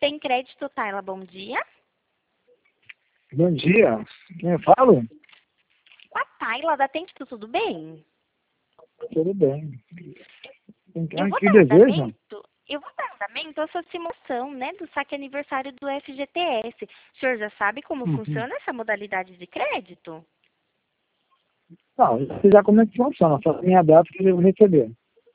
Tem crédito, Tayla? Bom dia. Bom dia. Quem eu falo? A Tayla da Tento, tudo bem? Tudo bem. Eu vou Que dar deseja? andamento à sua simulação, né, do saque aniversário do FGTS. O senhor já sabe como Uhum. funciona essa modalidade de crédito? Não, eu sei já como é que funciona, só tem a data que eu vou receber.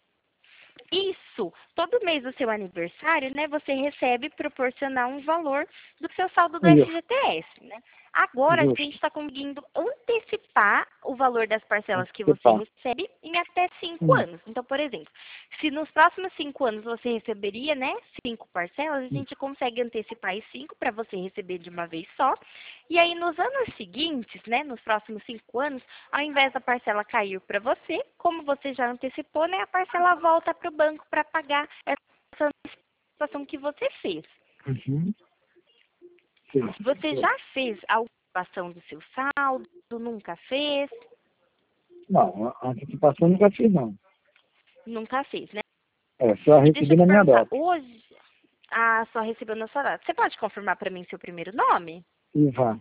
Isso, todo mês do seu aniversário, né, você recebe proporcional um valor do seu saldo do Isso, FGTS, né? Agora a gente justo. está conseguindo antecipar o valor das parcelas que você Antecipar. recebe em até 5 Hum, anos. Então, por exemplo, se nos próximos 5 anos você receberia, né, 5 parcelas, a hum, gente consegue antecipar as 5 para você receber de uma vez só. E aí, nos anos seguintes, né, nos próximos 5 anos, ao invés da parcela cair para você, como você já antecipou, né, a parcela volta para o banco para pagar essa antecipação que você fez. uhum. Sim. Você já fez a antecipação do seu saldo? Nunca fez? Não, a antecipação nunca fiz, não. Nunca fez, né? É, só E deixa recebi eu te na minha perguntar, data. hoje, só recebeu na sua data. Você pode confirmar para mim seu primeiro nome? Ivan.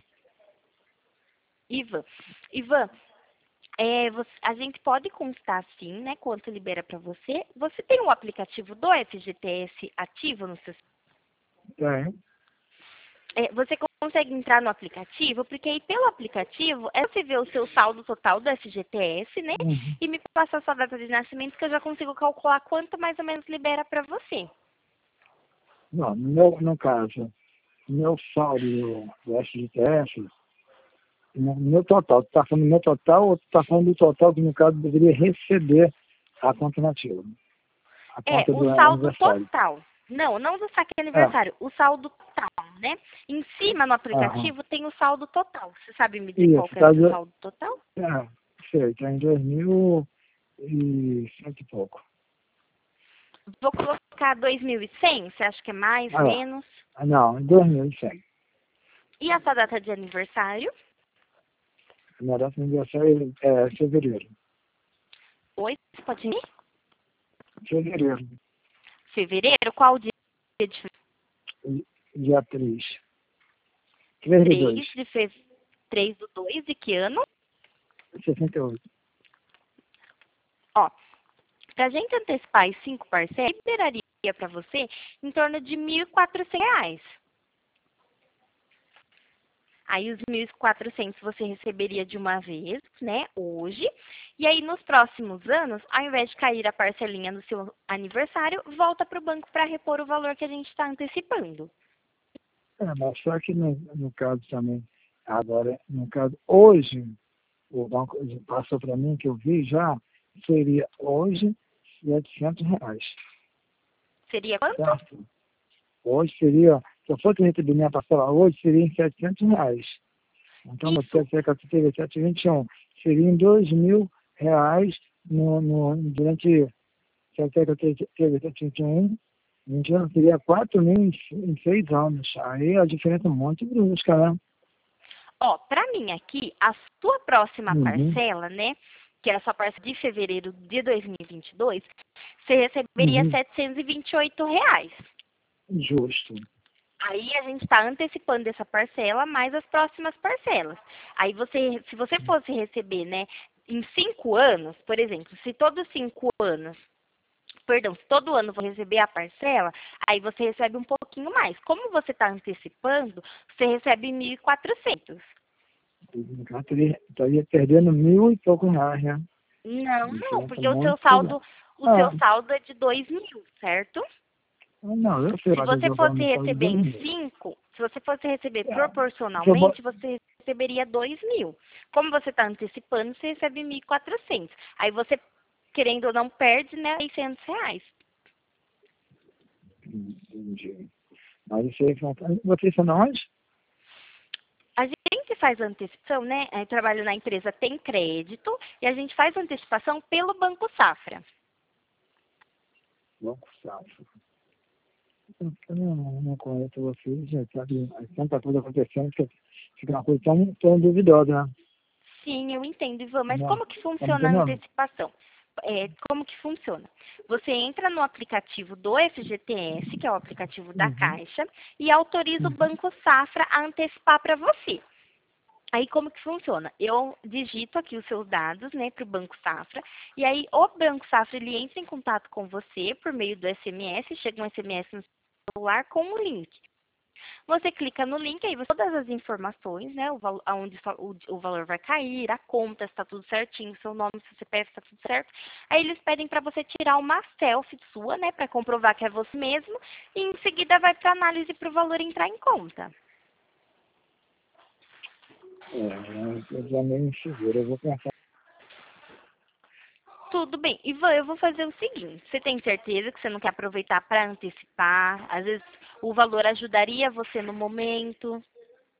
Ivan. Ivan, a gente pode constar sim, né, quanto libera para você. Você tem o aplicativo do FGTS ativo no seu. Tem. Você consegue entrar no aplicativo, porque aí pelo aplicativo é você ver o seu saldo total do FGTS, né? Uhum. E me passar a sua data de nascimento, que eu já consigo calcular quanto mais ou menos libera para você. Não, no caso, meu saldo do FGTS, no meu total, tu tá falando do meu total ou tu tá falando do total que, no caso, eu deveria receber a conta nativa? A conta O do saldo aniversário. total. Não, não do saque É, aniversário, o saldo total, né? Em cima no aham. aplicativo tem o saldo total. Você sabe me dizer qual Isso, que é o tá, seu saldo total? sei, tá em 2000 e pouco. Vou colocar 2.100, você acha que é mais, Ah, menos? não, em 2100. E a sua data de aniversário? A minha data de aniversário é fevereiro. Oi, você pode ir? Fevereiro, Fevereiro? Qual dia de dia 3. 3 de 2, 3 de fevereiro? 3 do 2 de que ano? 68. Ó, pra gente antecipar as 5 parcelas, liberaria para você em torno de R$ 1.400. Aí os 1.400 você receberia de uma vez, né, hoje. E aí nos próximos anos, ao invés de cair a parcelinha no seu aniversário, volta para o banco para repor o valor que a gente está antecipando. Mas só que no caso também, agora, no caso, hoje, o banco passou para mim, que eu vi já, seria hoje R$ 700, Seria quanto? certo? Hoje seria, se eu fosse receber minha parcela hoje, seria em R$ 700. Então, no Isso. PSE teve 721, seria em R$ 2.000 durante 721, 21 seria 4.000 em 6 anos. Aí a diferença é muito brusca, né? Ó, para mim aqui, a sua próxima Uhum, parcela, né, que é a sua parcela de fevereiro de 2022, você receberia uhum, R$ 728. justo. Aí a gente está antecipando essa parcela mais as próximas parcelas. Aí você, se você fosse receber, né, em 5 anos, por exemplo, se todos 5 anos, perdão, se todo ano você receber a parcela, aí você recebe um pouquinho mais. Como você está antecipando, você recebe 1.400. No caso, estaria perdendo mil e pouco reais, né? Não, não, Diferença porque muito grande. o seu Ah, saldo é de 2.000, certo? não, eu sei Se lá que você eu fosse falando só de receber 2 em mil. 5, se você fosse receber É, se eu, proporcionalmente, você receberia 2.000. Como você está antecipando, você recebe 1.400. Aí você, querendo ou não, perde, né, R$ 600. entendi. Mas isso aí, vocês são de onde? A gente faz antecipação, né? Eu trabalho na empresa Tem Crédito e a gente faz antecipação pelo Banco Safra. Banco Safra. Eu não conheço vocês, já sabe, tanta coisa acontecendo que fica uma coisa tão duvidosa, né? Sim, eu entendo, Ivan, mas Não, como que tá me funciona a entendendo? antecipação? como que funciona? Você entra no aplicativo do FGTS, que é o aplicativo da Uhum. Caixa, e autoriza o Uhum. Banco Safra a antecipar para você. Aí, como que funciona? Eu digito aqui os seus dados, né, para o Banco Safra, e aí o Banco Safra, ele entra em contato com você por meio do SMS, chega um SMS no celular com o link. Você clica no link, aí você todas as informações, né, aonde o valor vai cair, a conta, se está tudo certinho, seu nome, seu CPF, está tudo certo. Aí eles pedem para você tirar uma selfie sua, né, para comprovar que é você mesmo, e em seguida vai para análise para o valor entrar em conta. Eu já meio inseguro. Eu vou pensar. Tudo bem. Ivan, eu vou fazer o seguinte. Você tem certeza que você não quer aproveitar para antecipar? Às vezes o valor ajudaria você no momento. O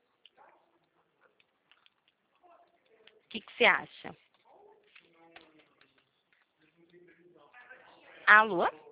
que você acha? Alô?